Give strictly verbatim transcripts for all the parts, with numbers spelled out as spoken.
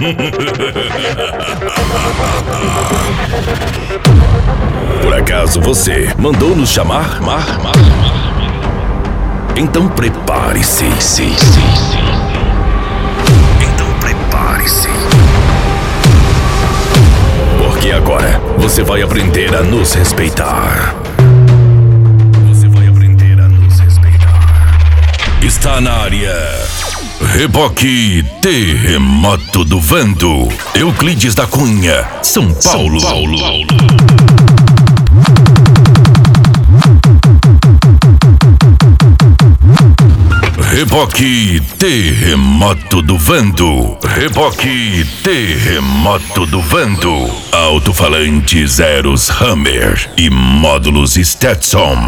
Por acaso você mandou nos chamar? Mar, mar, mar. Então prepare-se. Sim, sim, sim. Então prepare-se. Porque agora você vai aprender a nos respeitar. Você vai aprender a nos respeitar. Está na área. Reboque Terremoto do Vento. Euclides da Cunha, São Paulo. São Paulo. Reboque Terremoto do Vento. Reboque Terremoto do Vento. Alto-falantes Eros Hammer e módulos Stetson.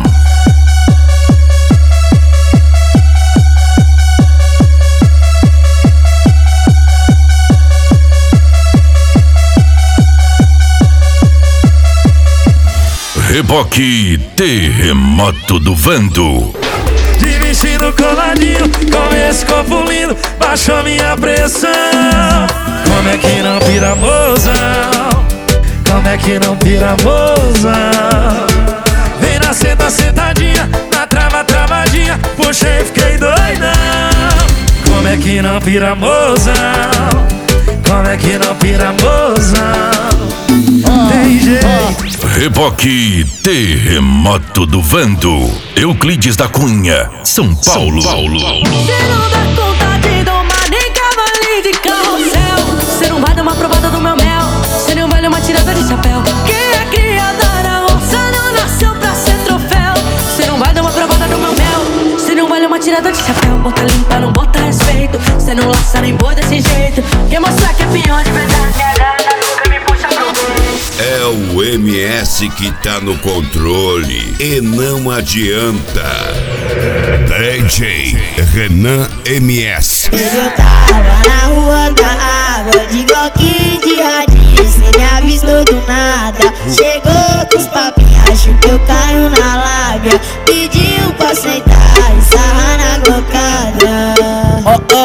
Reboque Terremoto do Vento. De vestido coladinho, com esse corpo lindo, baixou minha pressão. Como é que não pira, mozão? Como é que não pira, mozão? Vem na senta, sentadinha, na trava, travadinha, puxei, fiquei doidão. Como é que não pira, mozão? Como é que não pira, mozão? Tem jeito. Reboque Terremoto do Vento. Euclides da Cunha, São Paulo. São Paulo. Cê não dá conta de domar nem cavalinho de carrossel. Cê não vai dar uma provada do meu mel. Cê não vale uma tirada de chapéu. Quem é criada na roça não nasceu pra ser troféu. Cê não vai dar uma provada do meu mel. Cê não vale uma tirada de chapéu. Bota limpa, não bota respeito. Cê não laça nem boa desse jeito. Quer mostrar que é pior de verdade. É o M S que tá no controle e não adianta. D J Renan M S. Eu tava na rua da água, de bloquinho de radinho, cê me avistou do nada. Chegou com os papinhos, acho que eu caio na lábia. Pediu pra sentar e sarrar na gocada.